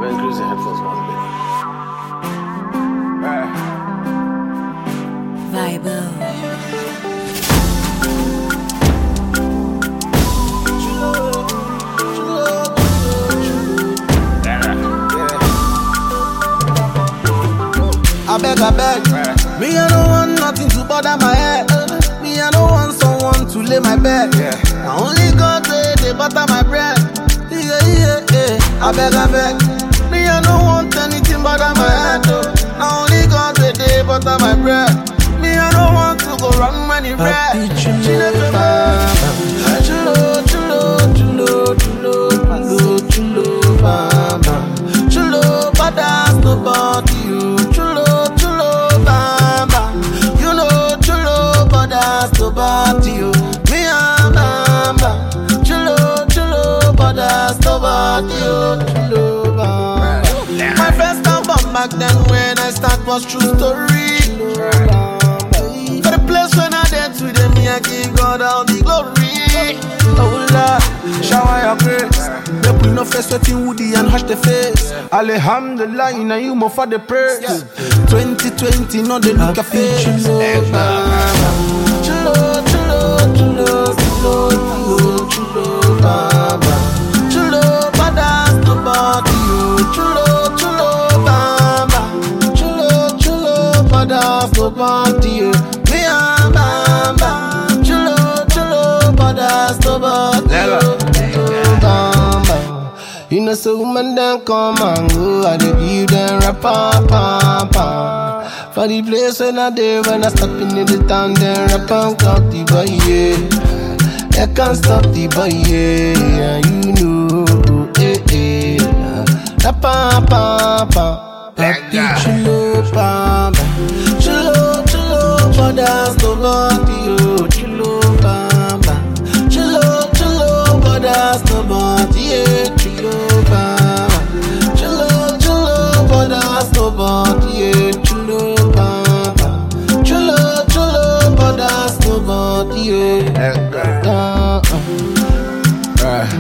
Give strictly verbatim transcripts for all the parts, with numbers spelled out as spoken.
gonna increase the headphones one bit. Alright. Vibe. I beg, I beg. Right. Me, I don't want nothing to bother my head. Me, I don't want someone to lay my bed. Yeah. I only God they, they butter my bread. Yeah, yeah, yeah. I beg, I beg. Me, I don't want anything bother my head. I only God they, they butter my bread. Me, I don't want to go wrong when you bread. Chulo, chulo, chulo, chulo, chulo, chulo, mama. Chulo, badass, nobody you. About you, me and Bamba. Chulo, chulo, but that's about you, chulo, Bamba. My first album back then when I start was true story. For the place when I did today, me I give God all the glory. Oh Lord, shower your grace. Make we no face sweating woody and hush the face. Alhamdulillah, you know you more for the praise. twenty twenty, no they look a face. Chulo, chulo, chulo, chulo, chulo, chulo, baba. Chulo, badass, nobody you. Chulo, chulo, baba. Chulo, chulo, badass, nobody you. Me and bamba. Chulo, chulo, badass, nobody you. Bamba. You know, so woman then come and go. I dey give them rap, pa, pa, pa. For the place when I did, when I stop in the town, then rap and clock the boy, yeah. I can't stop the boy, yeah. You know, eh, eh. Rap and pa, pa. Happy chulo, pa, pa. Chulo, chulo, but that's nobody, oh. Chulo, pa, pa. Chulo, chulo, but that's nobody, yeah. Chulo, pa, pa. Chulo, chulo, but that's nobody, yeah. Chulo. Yeah. Uh, uh. Right.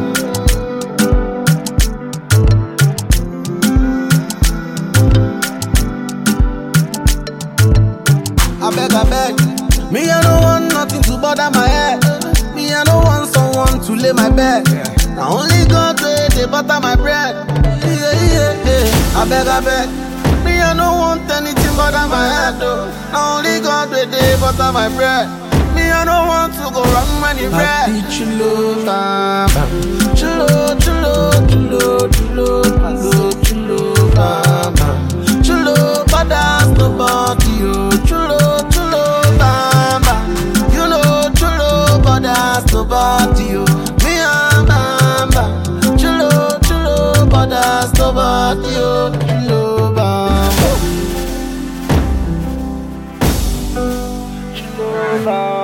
I beg, I beg. Me, I don't want nothing to bother my head. Me, I don't want someone to lay my bed. Yeah. I only God they, they butter my bread. Yeah, yeah, yeah. I beg, I beg. Me, I don't want anything bother my head. Though. I only God they, they butter my bread. I don't want to go wrong when you bread. Chulo, bamba. Chulo, chulo, chulo, chulo, chulo, chulo, bamba. Chulo, badass, nobody you. Chulo, chulo, bamba. You know, chulo, badass, nobody you. Me and bamba. Chulo, chulo, badass, nobody you. Chulo, bamba. Chulo, bamba.